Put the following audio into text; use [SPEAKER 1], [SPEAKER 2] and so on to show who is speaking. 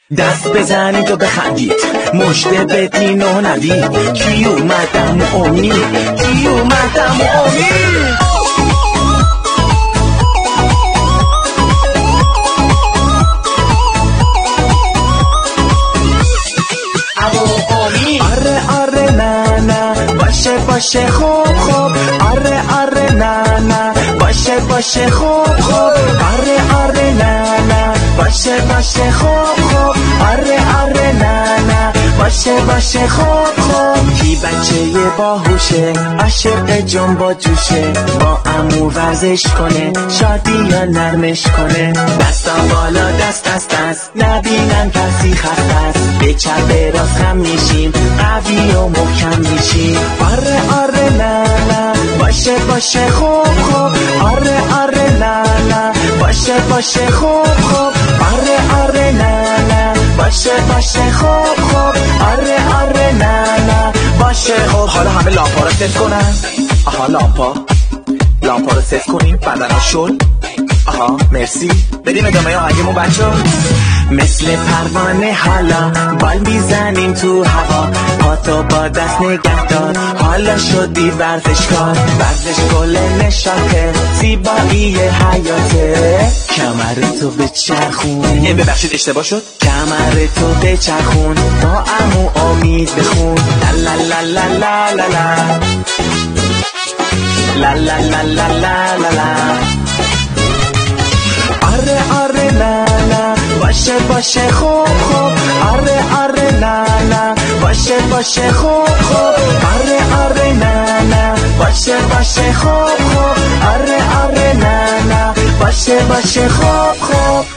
[SPEAKER 1] دست بزنید و بخندید، مژده بدین و ندید، کی اومدم امید، کی اومدم امید. آره آره نه نه باشه باشه خوب خوب، آره آره نه نه باشه باشه خوب خوب، آره آره نه نه باشه باشه خوب خوب، آره آره نه نه باشه باشه خوب خوب. کی بچه باهوشه عاشق جنب و جوشه، با عمو ورزش کنه شادی یا نرمش کنه، دستا بالا دست دست دست نبینن کسی خست است، به چپ راست هم میشیم قوی و محکم میشیم. آره آره نه نه باشه باشه خوب خوب، آره آره نه نه باشه باشه خوب خوب، آره آره نه نه باشه باشه خوب خوب، آره آره نه نه باشه خوب. حالا همه لامپا رو ست کنن. آها لامپا رو ست کنیم، بدنا شل. آها مرسی. بریم ادامه آهنگمون بچه‌ها. مثل پروانه حالا بال میزنیم تو هوا، پاتو با دست نگه دار، حالا شدی ورزشکار، ورزش گل نشاطه، زیبایی حیاته، کمرتو بچرخون. یه ببخشید اشتباه شد. کمرتو بچرخون، با عمو امید بخون، لا لا لا لا لا لا لا لا لا لا لا لا لا. آره آره نه نه باشه باشه خوب خوب، آره آره نه نه باشه باشه خوب خوب، آره آره نه نه باشه باشه خوب خوب، آره آره نه نه باشه باشه خوب خوب.